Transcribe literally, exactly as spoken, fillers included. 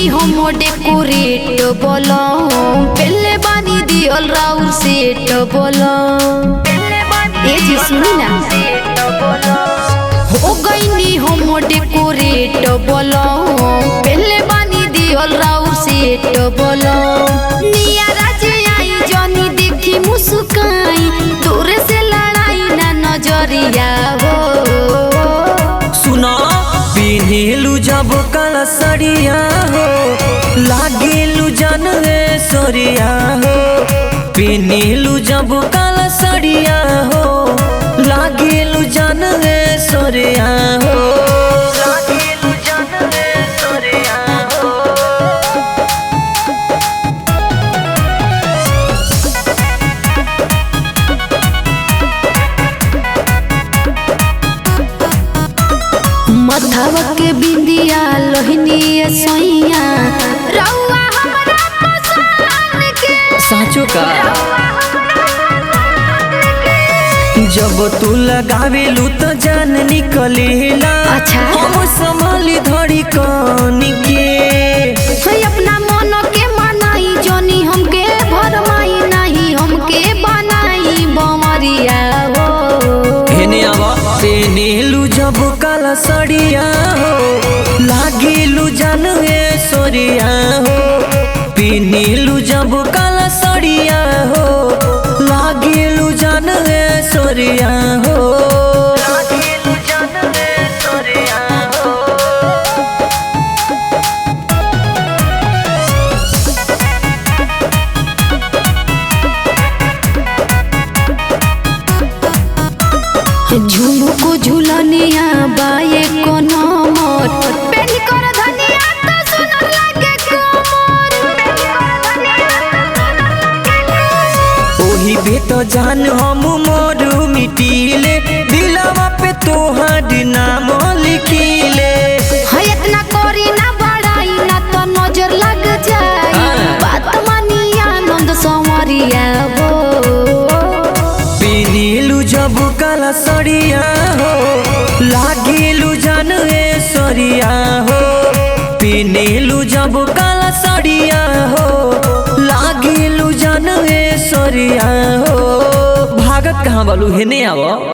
गईनी हम डेकोरेट बोलो पहले बानी दियल राउर सेट बोलो ए जी सुनी ना हो गईनी हम डेकोरेट बोलो पहले बानी दियल राउर सेट बोलो निया राजे आई जनी देखी मुस्काई दूर से लड़ाई ना नजरिया हो सुना पिन्हेलु जब काला सड़िया हो लागेलु जान रे सोरिया हो पिन्हेलु जब काला सड़िया हो लागेलु जान रे सोरिया हो लागेलु जान रे सोरिया हो मथवा के बिंदिया लोहनी सोइया रउआ हमरा पसंद के साचो का जब तू लगावेलू तो जान निकलेला अच्छा हम संभाली धड़ी कानी के है अपना मन के मनाई जोनी हमके भरमाई नहीं हमके बनाई बमरिया हो हेने आवा पेनेलू जब काला सड़िया हो लागेलू जान हे सोरिया हो पिनेलू जब काला सड़िया हो लागेलू जान हे सोरिया हो लागेलू जान हे सोरिया हो झुमुको झुलनिया बाए को नमर पेनी कर धनिया तो सुनर लागे कोमर पेनी कर धनिया तो ओही बेट जान हम मोरू मिटीले दिलवा पे तोहार नाम लिखीले है इतना कोरी ना बड़ाई ना तो नजर लग जाए बात मानी आनंद संवरिया हो पिनीलू जब काला सड़िया हो लागेलू जान हे सरिया हो पिनीलू जब काला सड़िया हो लागेलू जान हे सरिया हो भागत कहाँ बालू हेने आवो।